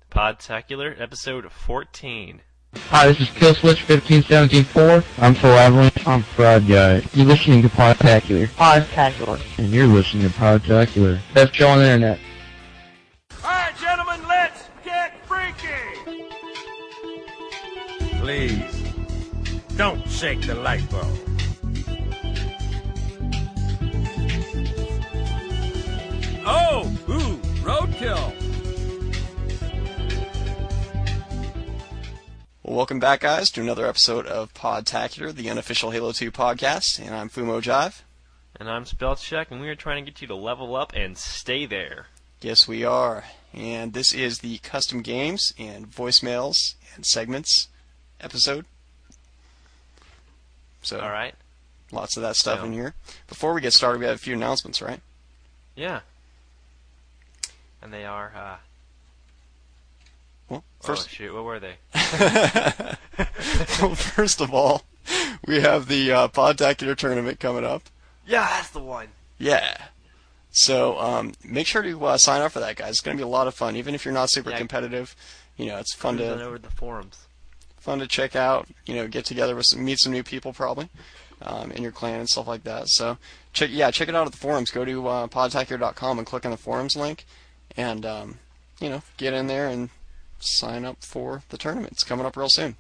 Podtacular, episode 14. Hi, this is Killswitch 15174. I'm Phil Avalanche. I'm Fraud Guy. You're listening to Podtacular. And you're listening to Podtacular. Best show on the internet. Alright, gentlemen, let's get freaky! Please, don't shake the light bulb. Oh, ooh, roadkill. Well, welcome back, guys, to another episode of Podtacular, the unofficial Halo 2 podcast, and I'm Fumo Jive. And I'm Spellcheck, and we are trying to get you to level up and stay there. Yes, we are. And this is the custom games and voicemails and segments episode. So, Alright. Lots of that stuff in here. Before we get started, we have a few announcements, right? Yeah. And they are, Well, oh shoot, what were they? Well, first of all, we have the Podtacular tournament coming up. Yeah, that's the one. Yeah. So make sure to sign up for that, guys. It's going to be a lot of fun, even if you're not super competitive. You know, it's fun to over the forums. Fun to check out. You know, get together with meet some new people probably in your clan and stuff like that. So check it out at the forums. Go to podtacular.com and click on the forums link, and you know, get in there and sign up for the tournament. It's coming up real soon.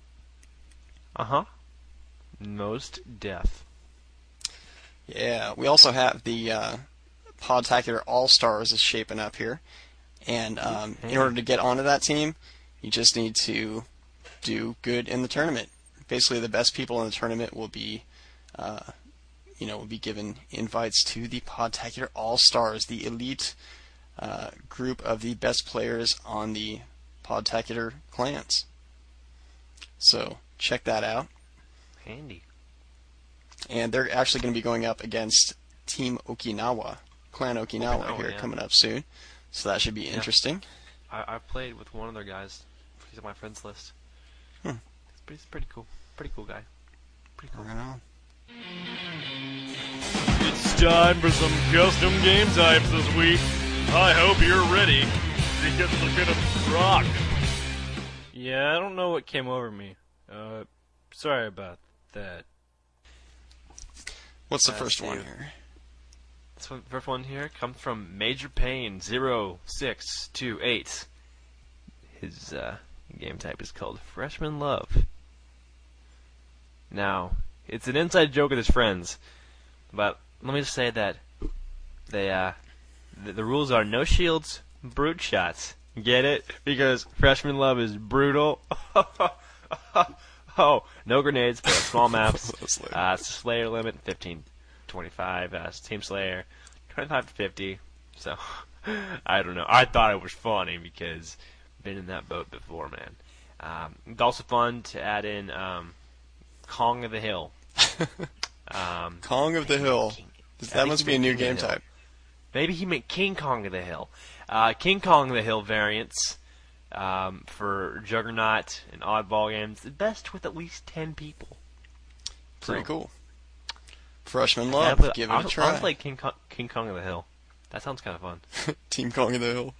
Most death. Yeah, we also have the Podtacular All-Stars is shaping up here. And in order to get onto that team, you just need to do good in the tournament. Basically, the best people in the tournament will be, will be given invites to the Podtacular All-Stars, the elite group of the best players on the Podtacular clans. So, check that out. Handy. And they're actually going to be going up against Team Okinawa, Clan Okinawa here coming up soon. So that should be interesting. I played with one of their guys. He's on my friends list. He's pretty cool. Pretty cool guy. Pretty cool. Right on. It's time for some custom game types this week. I hope you're ready. Because they're gonna rock. Yeah, I don't know what came over me. Sorry about that. What's the first one here? This first one here comes from Major Pain 0628. His game type is called Freshman Love. Now, it's an inside joke with his friends, but let me just say that the rules are no shields, brute shots. Get it? Because Freshman Love is brutal. Oh, no grenades, but small maps. Slayer limit 15-25. Team Slayer 25-50. So, I don't know. I thought it was funny because I've been in that boat before, man. It's also fun to add in Kong of the Hill. Kong of the Hill. That must be a new game type. Maybe he meant King Kong of the Hill. King Kong of the Hill variants for Juggernaut and Oddball games. The best with at least 10 people. Pretty cool. Freshman Love, give it a try. I'll play King Kong of the Hill. That sounds kind of fun. Team Kong of the Hill.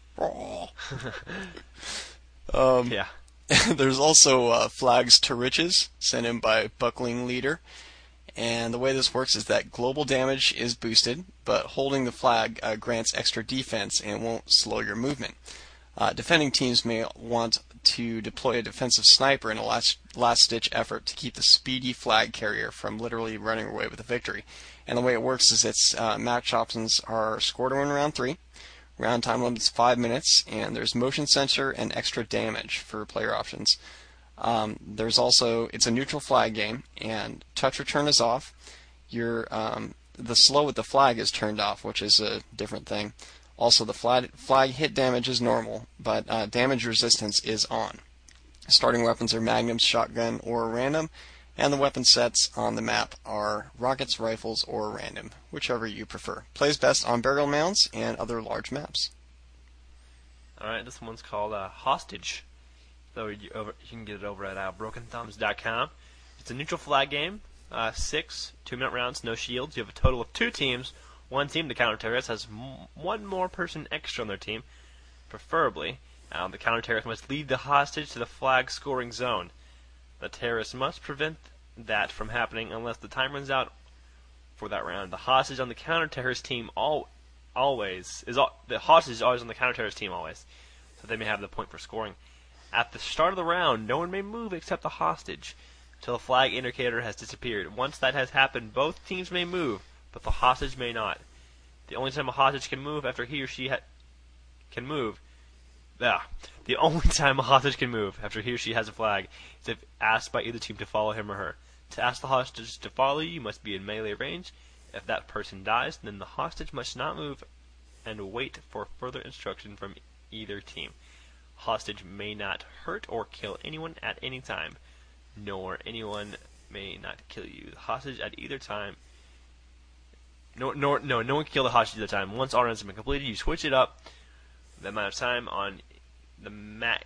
Yeah. There's also Flags to Riches, sent in by Buckling Leader. And the way this works is that global damage is boosted, but holding the flag grants extra defense and won't slow your movement. Defending teams may want to deploy a defensive sniper in a last-ditch effort to keep the speedy flag carrier from literally running away with the victory. And the way it works is its match options are score to win round 3, round time limit is 5 minutes, and there's motion sensor and extra damage for player options. There's also, it's a neutral flag game, and touch return is off. The slow with the flag is turned off, which is a different thing. Also, the flag hit damage is normal, but damage resistance is on. Starting weapons are magnums, shotgun, or random, and the weapon sets on the map are rockets, rifles, or random, whichever you prefer. Plays best on burial mounds and other large maps. Alright, this one's called Hostage. So you can get it over at brokenthumbs.com. It's a neutral flag game. 6 2-minute rounds, no shields. You have a total of 2 teams. One team, the counter-terrorist, has one more person extra on their team, preferably. The counter-terrorist must lead the hostage to the flag scoring zone. The terrorist must prevent that from happening unless the time runs out for that round. The hostage on the counter-terrorist team the hostage is always on the counter-terrorist team always, so they may have the point for scoring. At the start of the round, no one may move except the hostage until the flag indicator has disappeared. Once that has happened, both teams may move, but the hostage may not. The only time a hostage can move after he or she has a flag is if asked by either team to follow him or her. To ask the hostage to follow you must be in melee range. If that person dies, then the hostage must not move and wait for further instruction from either team. Hostage may not hurt or kill anyone at any time, nor anyone may not kill you. The hostage at either time. No one can kill the hostage at either time. Once all rounds have been completed, you switch it up. The amount of time on the map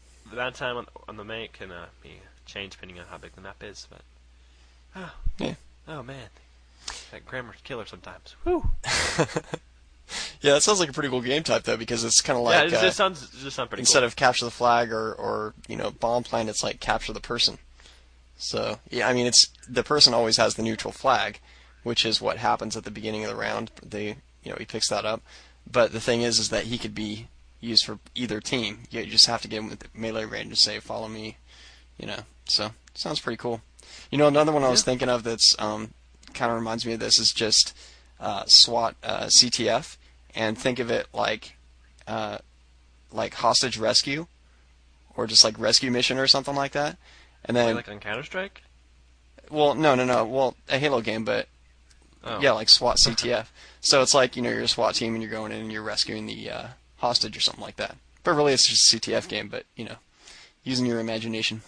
can be changed depending on how big the map is. But oh man, that grammar's killer sometimes. Whew. Yeah, that sounds like a pretty cool game type though, because it's kind of like it sounds pretty instead cool. of capture the flag or bomb plant, it's like capture the person. So yeah, I mean it's the person always has the neutral flag, which is what happens at the beginning of the round. He picks that up. But the thing is that he could be used for either team. You just have to get him with the melee range and say, follow me, So, sounds pretty cool. Another one I was thinking of that's kind of reminds me of this is just SWAT CTF. And think of it like hostage rescue or just like rescue mission or something like that. And then like on Counter-Strike? Well, no. Well, a Halo game, but yeah, like SWAT CTF. So it's like, you're a SWAT team and you're going in and you're rescuing the hostage or something like that. But really it's just a CTF game, but, using your imagination.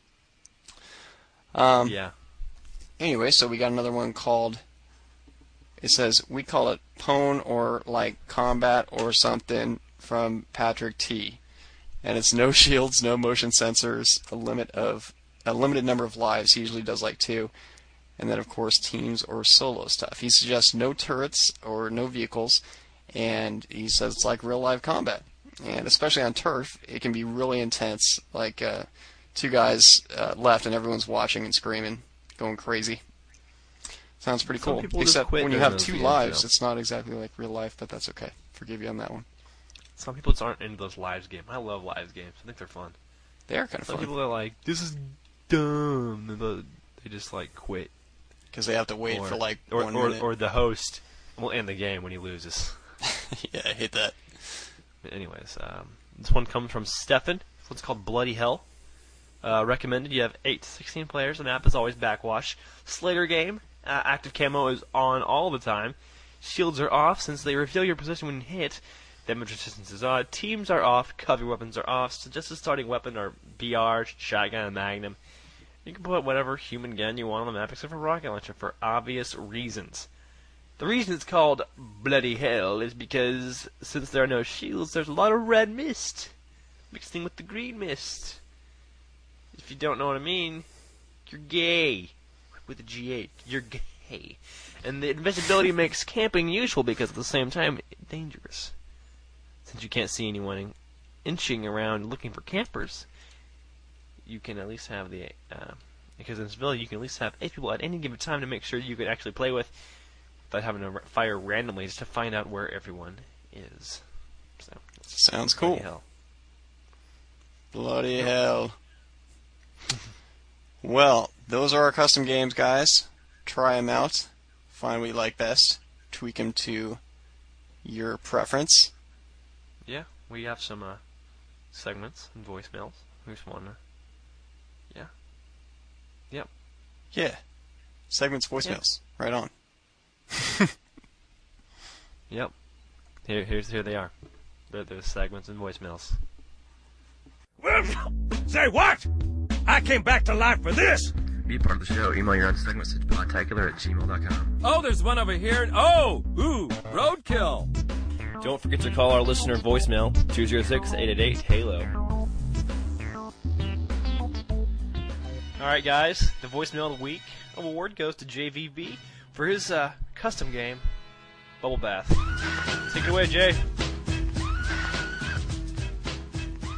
Yeah. Anyway, so we got another one called, it says, we call it Pwn or like Combat or something from Patrick T. And it's no shields, no motion sensors, a limited number of lives. He usually does like 2. And then, of course, teams or solo stuff. He suggests no turrets or no vehicles, and he says it's like real-life combat. And especially on turf, it can be really intense, like 2 guys left and everyone's watching and screaming, going crazy. Sounds pretty cool. Except when you have 2 lives, it's not exactly like real life, but that's okay. Forgive you on that one. Some people just aren't into those lives games. I love lives games. I think they're fun. They are kind of fun. Some people are like, this is dumb. And they just like quit. Because they have to wait for like 1 minute. Or the host will end the game when he loses. Yeah, I hate that. But anyways, this one comes from Stefan. This one's called Bloody Hell. Recommended. You have 8 to 16 players. The map is always backwash. Slater game. Active camo is on all the time. Shields are off since they reveal your position when hit. Damage resistance is on. Teams are off. Cover weapons are off. So just a starting weapon are BR, shotgun, and magnum. You can put whatever human gun you want on the map except for rocket launcher for obvious reasons. The reason it's called Bloody Hell is because since there are no shields, there's a lot of red mist mixing with the green mist. If you don't know what I mean, you're gay. With a G8, you're gay. And the invisibility makes camping useful because at the same time, dangerous. Since you can't see anyone inching around looking for campers, you can at least have because in civilian you can at least have 8 people at any given time to make sure you can actually play with without having to fire randomly just to find out where everyone is. So sounds cool. Bloody hell. Bloody hell. Well, those are our custom games, guys. Try them out. Find what you like best. Tweak them to your preference. Yeah, we have some segments and voicemails. We just want to. Yeah. Yep. Yeah. Segments, voicemails. Yeah. Right on. Yep. Here they are. They're segments and voicemails. Say what? I came back to life for this. Be a part of the show. Email your own segments to podtacular@gmail.com. Oh, there's one over here. Roadkill. Don't forget to call our listener voicemail, 206-888-HALO. Alright guys, the voicemail of the week award goes to JVB for his custom game, Bubble Bath. Take it away, Jay.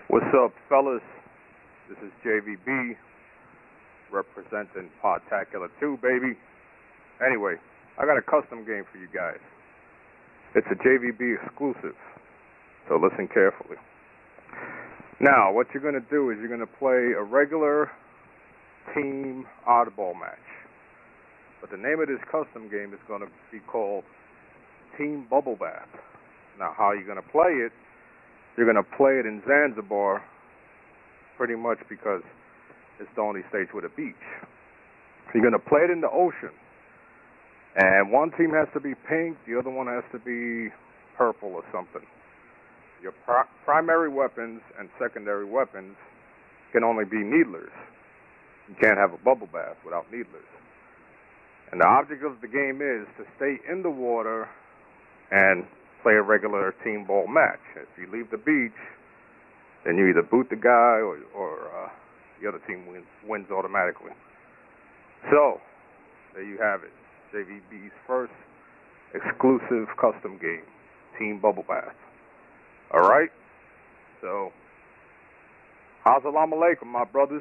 What's up, fellas? This is JVB, representing Podtacular 2, baby. Anyway, I got a custom game for you guys. It's a JVB exclusive, so listen carefully. Now, what you're going to do is you're going to play a regular team oddball match. But the name of this custom game is going to be called Team Bubble Bath. Now, how you're going to play it, you're going to play it in Zanzibar, pretty much because it's the only state with a beach. You're going to play it in the ocean. And one team has to be pink, the other one has to be purple or something. Your primary weapons and secondary weapons can only be needlers. You can't have a bubble bath without needlers. And the object of the game is to stay in the water and play a regular team ball match. If you leave the beach, then you either boot the guy or the other team wins automatically. So, there you have it. JVB's first exclusive custom game, Team Bubble Bath. Alright? So, assalamu alaikum, my brothers.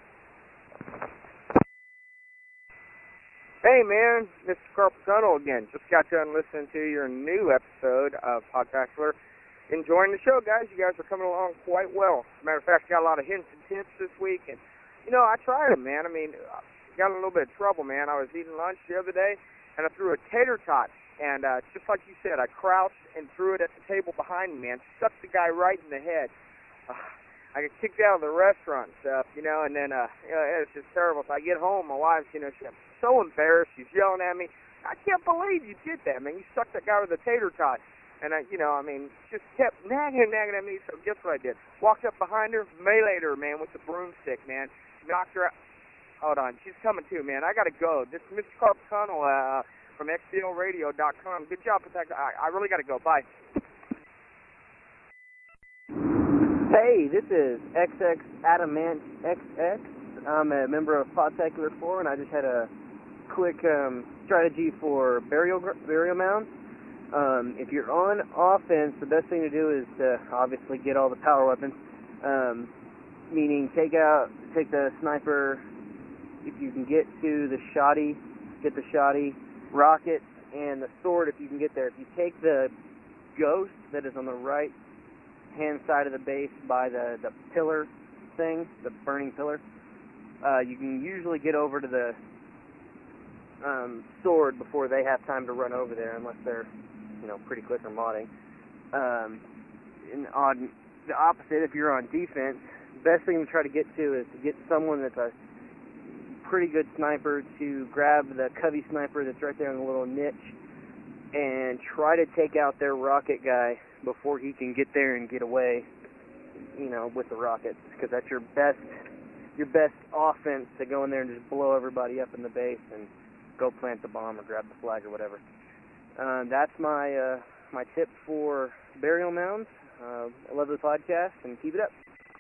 Hey man, Mr. Carpal Tunnel again. Just got done listening to your new episode of Podtacular. Enjoying the show, guys. You guys are coming along quite well. As a matter of fact, got a lot of hints and tips this week. And, you know, I tried them, man. I mean, got in a little bit of trouble, man. I was eating lunch the other day, and I threw a tater tot. And just like you said, I crouched and threw it at the table behind me, man. Stuck the guy right in the head. I got kicked out of the restaurant and stuff, you know, and then it's just terrible. So I get home, my wife's, you know, she's so embarrassed. She's yelling at me. I can't believe you did that, man. You stuck that guy with a tater tot. And, you know, I mean, just kept nagging at me. So guess what I did? Walked up behind her, meleeed her, man, with the broomstick, man. Knocked her out. Hold on. She's coming too, man. I got to go. This is Mr. Carpal Tunnel from XBLRadio.com. Good job, Protector. I really got to go. Bye. Hey, this is XX Adamant XX. I'm a member of Podtacular 4, and I just had a quick strategy for burial mounds. If you're on offense, the best thing to do is to obviously get all the power weapons, meaning take the sniper. If you can get to the shoddy, get the shoddy, rocket, and the sword if you can get there. If you take the ghost that is on the right hand side of the base by the pillar thing, the burning pillar, you can usually get over to the sword before they have time to run over there, unless they're, you know, pretty quick or modding. And on the opposite, if you're on defense, the best thing to try to get to is to get someone that's a pretty good sniper to grab the Covey sniper that's right there in the little niche and try to take out their rocket guy before he can get there and get away, you know, with the rockets, because that's your best offense, to go in there and just blow everybody up in the base and go plant the bomb or grab the flag or whatever. That's my my tip for burial mounds. I love the podcast, and keep it up.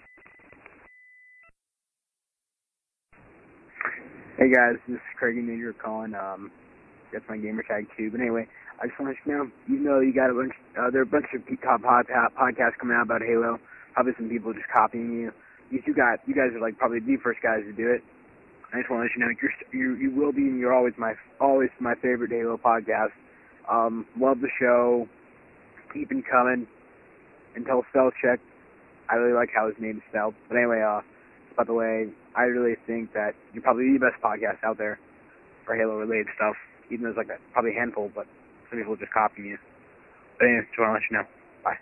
Hey guys, this is Craig Major calling. That's my gamer tag too. But anyway, I just want to know, even though you got a bunch, there are a bunch of top podcasts coming out about Halo. Probably some people just copying you. You guys are like probably the first guys to do it. I just want to let you know you will be, and you're always my favorite Halo podcast. Love the show. Keep it coming. Until spell check. I really like how his name is spelled. But anyway, by the way, I really think that you're probably the best podcast out there for Halo-related stuff, even though there's like probably a handful, but some people just copying you. But anyway, just want to let you know. Bye.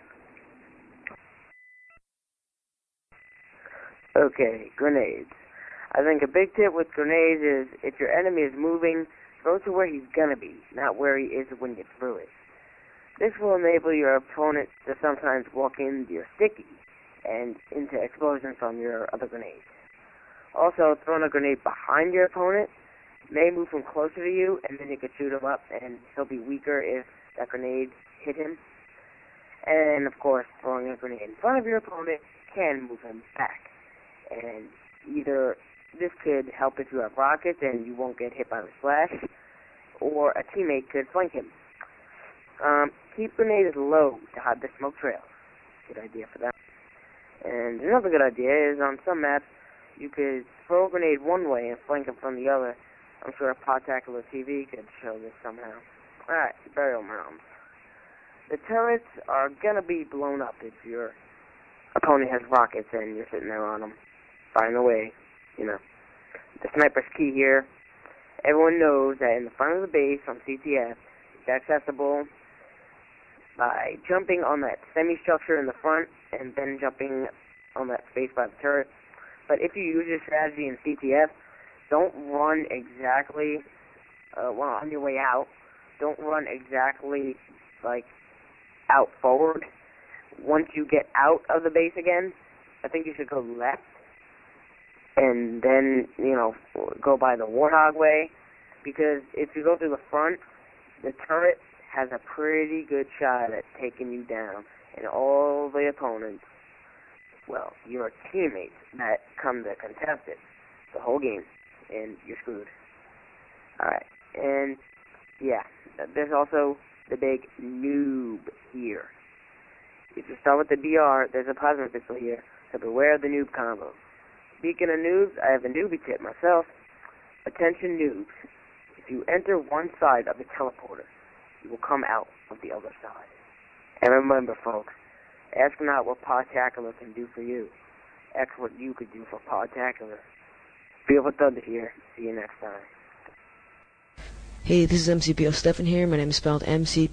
Okay, grenades. I think a big tip with grenades is if your enemy is moving, throw to where he's going to be, not where he is when you threw it. This will enable your opponent to sometimes walk into your sticky and into explosions from your other grenades. Also, throwing a grenade behind your opponent may move him closer to you, and then you can shoot him up, and he'll be weaker if that grenade hit him. And, of course, throwing a grenade in front of your opponent can move him back. And either this could help if you have rockets and you won't get hit by the flash, or a teammate could flank him. Keep grenades low to hide the smoke trails. Good idea for that. And another good idea is on some maps, you could throw a grenade one way and flank them from the other. I'm sure Podtacular TV could show this somehow. Alright, burial mounds. The turrets are gonna be blown up if your opponent has rockets and you're sitting there on them, firing away, you know. The sniper's key here. Everyone knows that in the front of the base on CTF, it's accessible by jumping on that semi-structure in the front and then jumping on that space by the turret. But if you use your strategy in CTF, don't run exactly, on your way out, don't run exactly, like, out forward. Once you get out of the base again, I think you should go left and then, go by the Warthog way, because if you go through the front, the turret has a pretty good shot at taking you down, and all the opponents, well, your teammates that come to contest it the whole game, and you're screwed. Alright, and yeah, there's also the big noob here. If you start with the BR, there's a plasma pistol here, so beware of the noob combo. Speaking of noobs, I have a newbie tip myself. Attention noobs. If you enter one side of the teleporter, you will come out of the other side. And remember, folks, ask not what Podtacular can do for you. Ask what you could do for Podtacular. Feel with Thunder here. See you next time. Hey, this is MCPO Stefan here. My name is spelled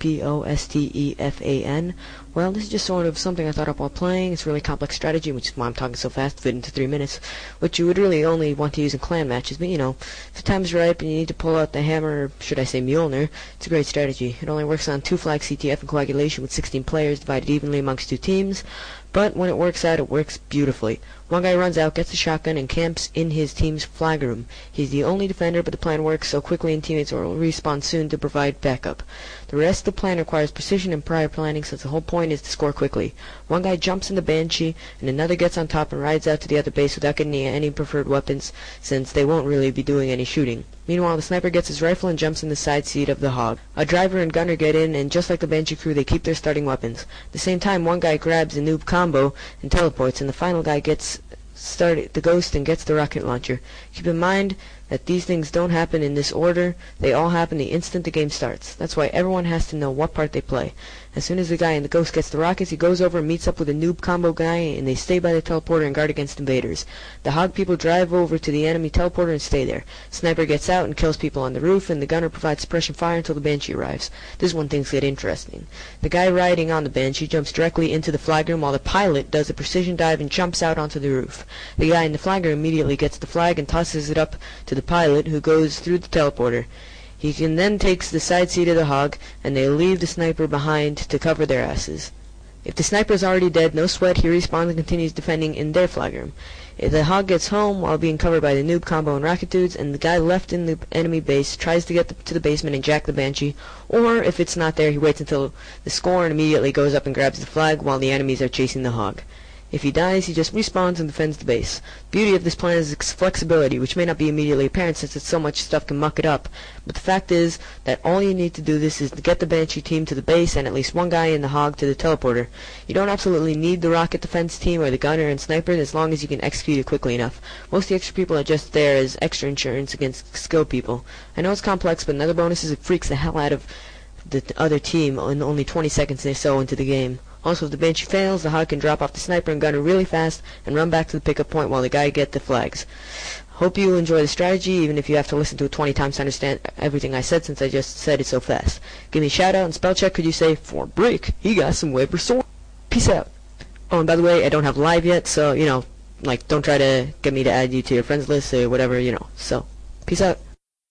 MCPOSTEFAN. Well, this is just sort of something I thought up while playing. It's a really complex strategy, which is why I'm talking so fast, fit into 3 minutes, which you would really only want to use in clan matches. But, if the time's right and you need to pull out the hammer, or should I say Mjolnir, it's a great strategy. It only works on 2 flag CTF and coagulation with 16 players divided evenly amongst 2 teams. But when it works out, it works beautifully. One guy runs out, gets a shotgun, and camps in his team's flag room. He's the only defender, but the plan works so quickly and teammates will respawn soon to provide backup. The rest of the plan requires precision and prior planning, since the whole point is to score quickly. One guy jumps in the Banshee, and another gets on top and rides out to the other base without getting any preferred weapons, since they won't really be doing any shooting. Meanwhile, the sniper gets his rifle and jumps in the side seat of the Hog. A driver and gunner get in, and just like the Banshee crew, they keep their starting weapons. At the same time, one guy grabs a noob combo and teleports, and the final guy gets the ghost and gets the rocket launcher. Keep in mind that these things don't happen in this order. They all happen the instant the game starts. That's why everyone has to know what part they play. As soon as the guy in the ghost gets the rockets, he goes over and meets up with a noob combo guy, and they stay by the teleporter and guard against invaders. The Hog people drive over to the enemy teleporter and stay there. Sniper gets out and kills people on the roof, and the gunner provides suppression fire until the Banshee arrives. This is when things get interesting. The guy riding on the Banshee jumps directly into the flag room, while the pilot does a precision dive and jumps out onto the roof. The guy in the flag room immediately gets the flag and tosses it up to the pilot, who goes through the teleporter. He then takes the side seat of the Hog, and they leave the sniper behind to cover their asses. If the sniper is already dead, no sweat, he respawns and continues defending in their flag room. If the Hog gets home while being covered by the noob combo and rocket dudes, and the guy left in the enemy base tries to get to the basement and jack the Banshee, or if it's not there, he waits until the score and immediately goes up and grabs the flag while the enemies are chasing the Hog. If he dies, he just respawns and defends the base. The beauty of this plan is its flexibility, which may not be immediately apparent since it's so much stuff can muck it up. But the fact is that all you need to do this is to get the Banshee team to the base and at least one guy in the Hog to the teleporter. You don't absolutely need the rocket defense team or the gunner and sniper as long as you can execute it quickly enough. Most of the extra people are just there as extra insurance against skilled people. I know it's complex, but another bonus is it freaks the hell out of the other team in only 20 seconds or so into the game. Also, if the Banshee fails, the Hog can drop off the sniper and gunner really fast and run back to the pickup point while the guy gets the flags. Hope you enjoy the strategy, even if you have to listen to it 20 times to understand everything I said since I just said it so fast. Give me a shout out and spell check. Could you say, for break, he got some Weber sword. Peace out. Oh, and by the way, I don't have live yet, so, don't try to get me to add you to your friends list or whatever, So, peace out.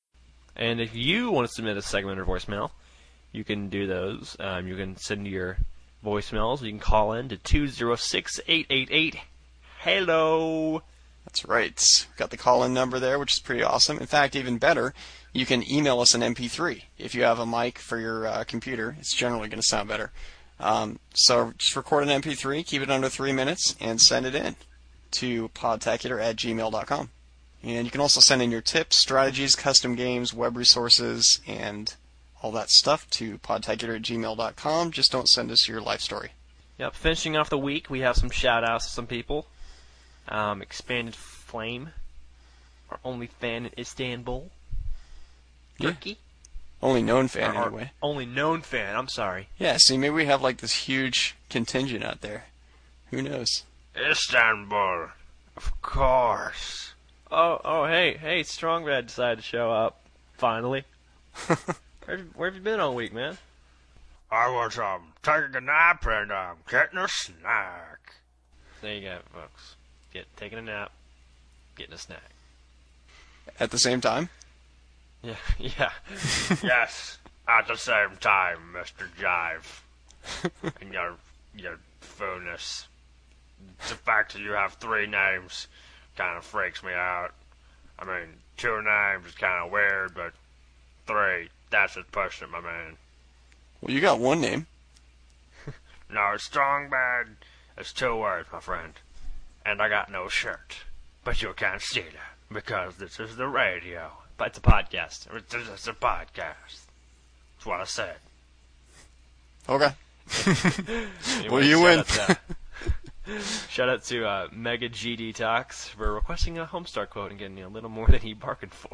And if you want to submit a segment or voicemail, you can do those. You can send your voicemails. You can call in to 206-888-HELLO. That's right. We've got the call-in number there, which is pretty awesome. In fact, even better, you can email us an MP3. If you have a mic for your computer, it's generally going to sound better. So just record an MP3, keep it under 3 minutes, and send it in to podtacular@gmail.com. And you can also send in your tips, strategies, custom games, web resources, and all that stuff to podtacular@gmail.com. Just don't send us your life story. Yep, finishing off the week, we have some shout-outs to some people. Expanded Flame, our only fan in Istanbul. Turkey. Yeah. Only known fan, anyway. Only known fan, I'm sorry. Yeah, see, maybe we have like this huge contingent out there. Who knows? Istanbul, of course. Oh, hey, Strong Red decided to show up, finally. Where have you been all week, man? I was taking a nap and getting a snack. There you go, folks. Taking a nap, getting a snack. At the same time? Yeah. Yes, at the same time, Mr. Jive. And your fullness. The fact that you have 3 names kind of freaks me out. I mean, 2 names is kind of weird, but 3, that's just pushing it, my man. Well, you got 1 name. No, strong bad is 2 words, my friend. And I got no shirt. But you can't see that, because this is the radio. But it's a podcast. It's a podcast. That's what I said. Okay. Anyway, well, you win. Shout out to Mega G Detox for requesting a Homestar quote and getting a little more than he bargained for.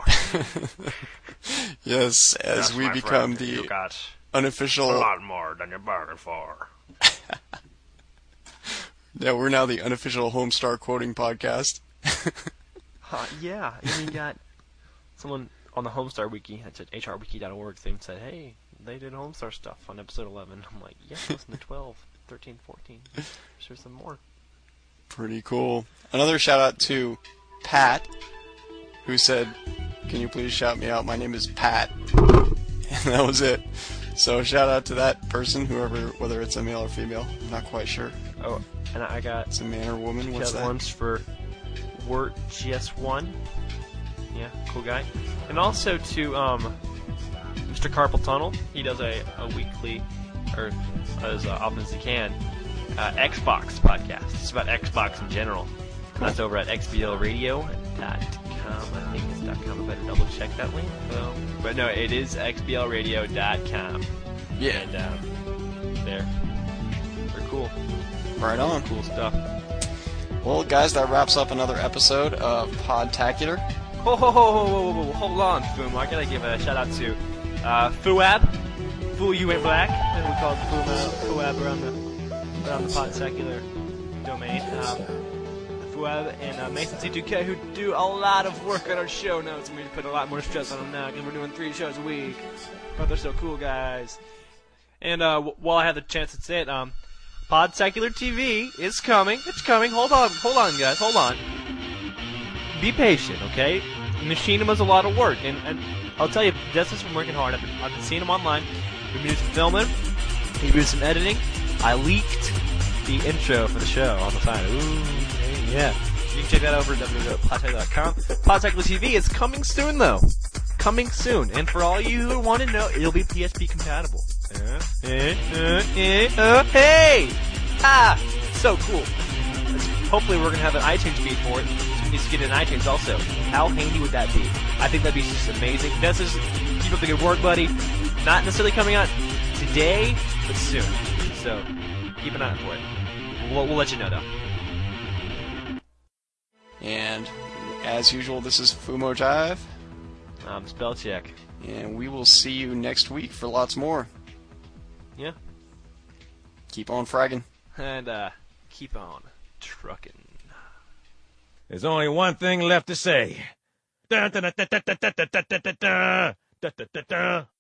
Yes, as we become the unofficial... A lot more than you bargained for. Yeah, we're now the unofficial Homestar quoting podcast. Yeah, and you got someone on the Homestar Wiki, that's at hrwiki.org, thing said, hey, they did Homestar stuff on episode 11. I'm like, yeah, listen to 12, 13, 14. There's some more. Pretty cool. Another shout out to Pat, who said, can you please shout me out? My name is Pat. And that was it. So shout out to that person, whoever, whether it's a male or female. I'm not quite sure. Oh, and I got... It's a man or woman? What's that? Ones for WortGS1. Yeah, cool guy. And also to Mr. Carpal Tunnel. He does a weekly, or as often as he can, Xbox podcast. It's about Xbox in general. Cool. That's over at xblradio.com. I think it's .com. I better double check that link. But no, it is xblradio.com. Yeah. And they're cool. Right on. Cool stuff. Well, guys, that wraps up another episode of Podtacular. Whoa, hold on, Foom. I gotta give a shout out to Fuab. Fool You Ain't Black. We call it Fuab around the Podtacular domain. Fuab and Mason C2K, who do a lot of work on our show notes, and we put a lot more stress on them now because we're doing 3 shows a week. But they're so cool, guys. And while I have the chance to say it, Podtacular TV is coming. It's coming. Hold on, guys. Hold on. Be patient, okay? Machinima's a lot of work, and I'll tell you, Justin's been working hard. I've been seeing him online. We've been doing some filming. He's doing some editing. I leaked the intro for the show on the side. Ooh, yeah. You can check that over at www.podtacular.com. Podtacular TV is coming soon, though. Coming soon. And for all you who want to know, it'll be PSP compatible. Hey! So cool. Hopefully we're going to have an iTunes feed for it. So we need to get it in iTunes also. How handy would that be? I think that'd be just amazing. This is keep up the good work, buddy. Not necessarily coming out today, but soon. So keep an eye out for it. We'll let you know, though. And as usual, this is Fumo Jive. I'm Spellcheck. And we will see you next week for lots more. Yeah. Keep on fragging. And keep on trucking. There's only one thing left to say. Da da da da da da da da da da da da da da.